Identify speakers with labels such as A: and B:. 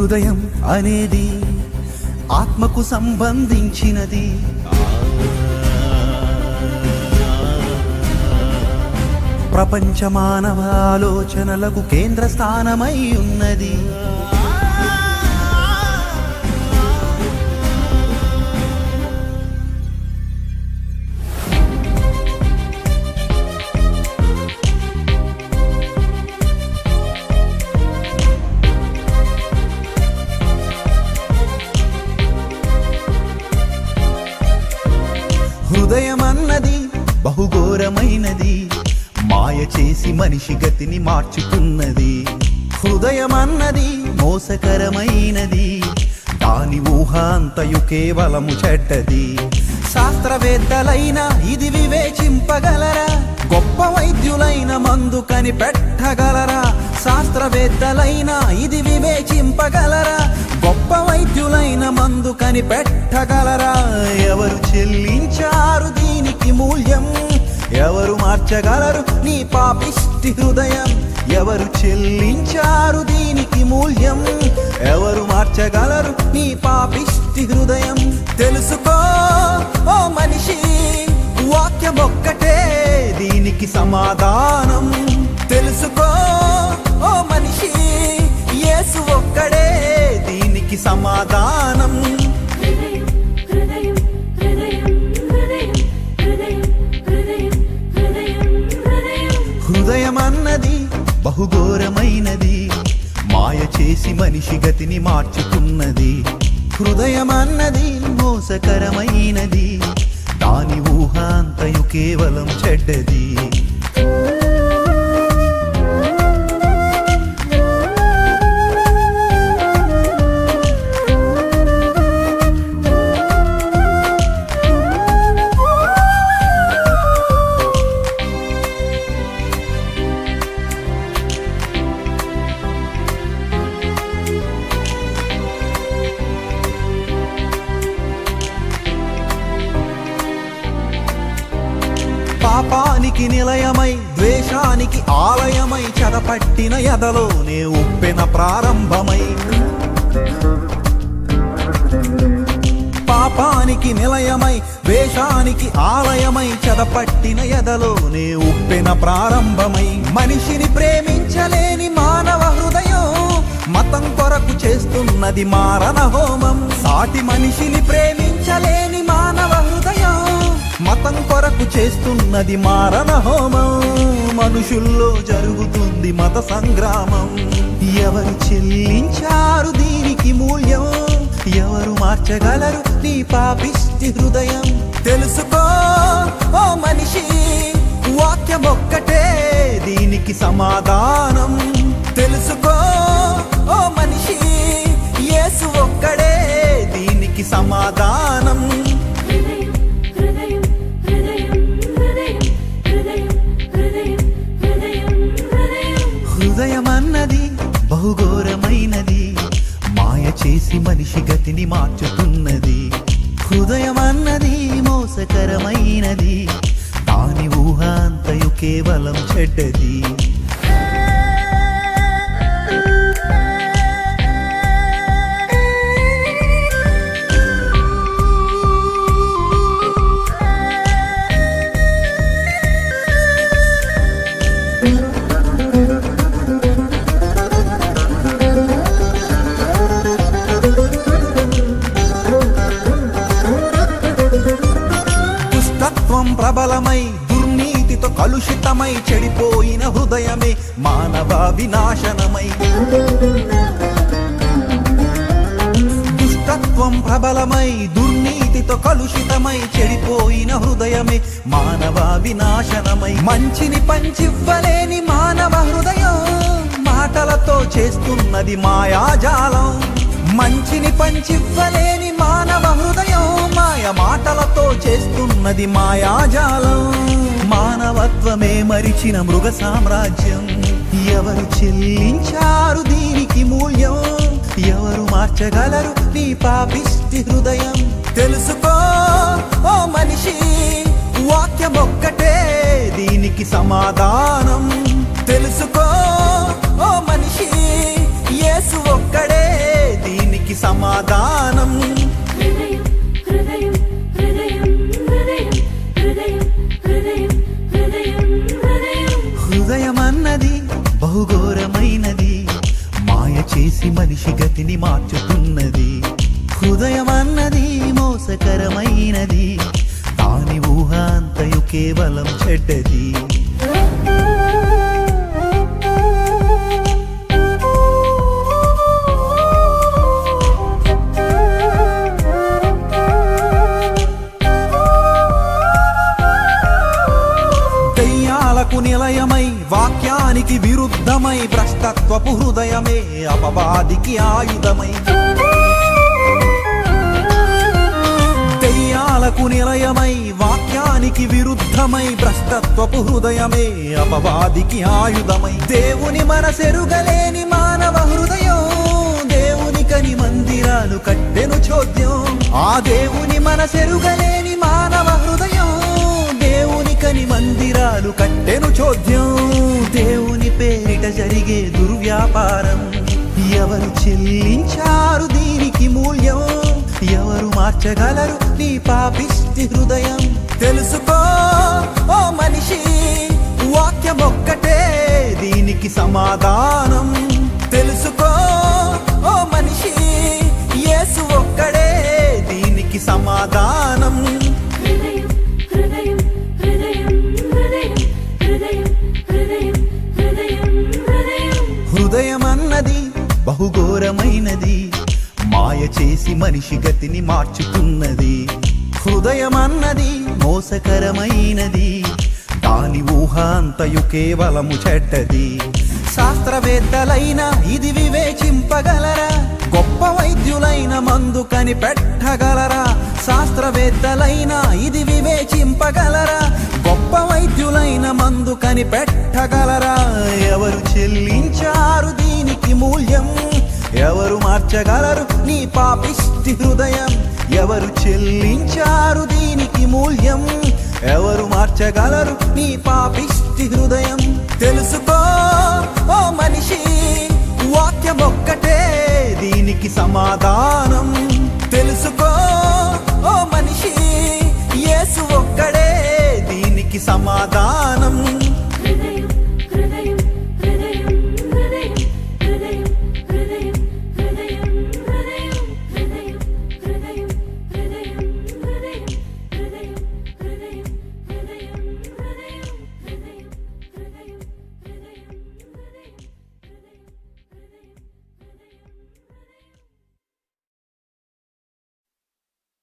A: హృదయం అనేది ఆత్మకు సంబంధించినది. ప్రపంచ మానవ ఆలోచనలకు కేంద్ర స్థానమై ఉన్నది. హృదయమన్నది బహుఘోరమైనది, మాయ చేసి మనిషి గతిని మార్చుతున్నది. హృదయమన్నది మోసకరమైనది, దాని ఊహ అంతయు కేవలము చెడ్డది. శాస్త్రవేత్తలైనా ఇది వివేచింపగలరా? గొప్ప వైద్యులైన మందు కనిపెట్టగలరా? శాస్త్రవేత్తలైనా ఇది వివేచింపగలరా? గొప్ప వైద్యులైన మందు కనిపెట్టగలరా? ఎవరు చెల్లించారు దీనికి మూల్యం? ఎవరు మార్చగలరు నీ పాపిష్టి హృదయం? ఎవరు చెల్లించారు దీనికి మూల్యం? ఎవరు మార్చగలరు నీ పాపిష్టి హృదయం? తెలుసుకో ఓ మనిషి, వాక్యం ఒక్కటే దీనికి సమాధానం. తెలుసుకో ఓ మనిషి, యేసు ఒక్కడే దీనికి సమాధానం. హృదయమన్నది బహుఘోరమైనది, మాయ చేసి మనిషి గతిని మార్చుతున్నది. హృదయమన్నది మోసకరమైనది, దాని ఊహ అంతయు కేవలం చెడ్డది. పాపానికి నిలయమై ద్వేషానికి ఆలయమై చెరపట్టిన ఎదలోనే ఉప్పెన ప్రారంభమై. పాపానికి నిలయమై ద్వేషానికి ఆలయమై చెరపట్టిన ఎదలోనే ఉప్పెన ప్రారంభమై. మనిషిని ప్రేమించలేని మానవ హృదయం మతం కొరకు చేస్తున్నది మారణ హోమం. సాటి మనిషిని ప్రేమించలేని మానవ హృదయం మతం కొరకు చేస్తున్నది మారణ హోమం. మనుషుల్లో జరుగుతుంది మత సంగ్రామం. ఎవరు చెల్లించారు దీనికి మూల్యం? ఎవరు మార్చగలరు నీ పాపిష్టి హృదయం? తెలుసుకో ఓ మనిషి, వాక్యం ఒక్కటే దీనికి సమాధానం. తెలుసుకో ఓ మనిషి, యేసు ఒక్కడే దీనికి సమాధానం. హృదయమన్నది బహుఘోరమైనది, మాయ చేసి మనిషి గతిని మార్చుతున్నది. హృదయమన్నది మోసకరమైనది, దాని ఊహ అంతయు కేవలం చెడ్డది. ప్రబలమై దుర్నీతితో కలుషితమై చెడిపోయిన హృదయమే మానవ వినాశనమై. దుష్టత్వం ప్రబలమై దుర్నీతితో కలుషితమై చెడిపోయిన హృదయమే మానవ వినాశనమై. మంచిని పంచివ్వలేని మానవ హృదయం మాటలతో చేస్తున్నది మాయాజాలం. మంచిని పంచివ్వలేని మానవ హృదయం మాయ మాటలతో చేస్తున్నది మాయాజాలం. మానవత్వమే మరిచిన మృగ సామ్రాజ్యం. ఎవరు చెల్లించారు దీనికి మూల్యం? ఎవరు మార్చగలరు నీ పాపిష్టి హృదయం? తెలుసుకో ఓ మనిషి, వాక్యం ఒక్కటే దీనికి సమాధానం. తెలుసుకో ఓ మనిషి, యేసు ఒక్కడే హృదయమన్నది బహుఘోరమైనది, మాయ చేసి మనిషి గతిని మార్చుతున్నది. హృదయమన్నది మోసకరమైనది, దాని ఊహ అంతయు కేవలం చెడ్డది. దయ్యాలకు నిలయమై వాక్యానికి విరుద్ధమై భ్రష్టత్వపు హృదయమే అపవాదికి ఆయుధమై. దయ్యాలకు నిలయమై వాక్యానికి విరుద్ధమై భ్రష్టత్వపు హృదయమే అపవాదికి ఆయుధమై. దేవుని మనసెరుగలేని మానవ హృదయం దేవునికని మందిరాలు కట్టెను చోద్యం. ఆ దేవుని మనసెరుగలేని మానవ హృదయం దేవునికని మందిరాలు కట్టెను చోద్యం. దేవుని పేరిట జరిగే దుర్వ్యాపారం, ఎవరు చెల్లించారు దీనికి మూల్యం? ఎవరు మార్చగలరు నీ పాపిష్టి హృదయం? తెలుసుకో ఓ మనిషి, వాక్యమొక్కటే దీనికి సమాధానం. తెలుసుకో ఓ మనిషి, యేసు ఒక్కడే దీనికి సమాధానం. హృదయమన్నది బహుఘోరమైనది, మాయ చేసి మనిషి గతిని మార్చుతున్నది. హృదయమన్నది మోసకరమైనది, దాని ఊహ అంతయు కేవలము చెడ్డది. శాస్త్రవేత్తలైన ఇది వివేచింపగలరా? గొప్ప వైద్యులైన మందు కనిపెట్టగలరా? శాస్త్రవేత్తలైన ఇది వివేచింపగలరా? గొప్ప వైద్యులైన మందు కనిపెట్టగలరా? ఎవరు చెల్లించారు దీనికి మూల్యం? ఎవరు మార్చగలరు నీ పాపిష్టి హృదయం? ఎవరు చెల్లించారు దీనికి మూల్యం? ఎవరు మార్చగలరు నీ పాపిష్టి హృదయం? తెలుసుకో ఓ మనిషి, వాక్యమొక్కటే దీనికి సమాధానం. తెలుసుకో ఓ మనిషి, యేసు ఒక్కడే దీనికి సమాధానం.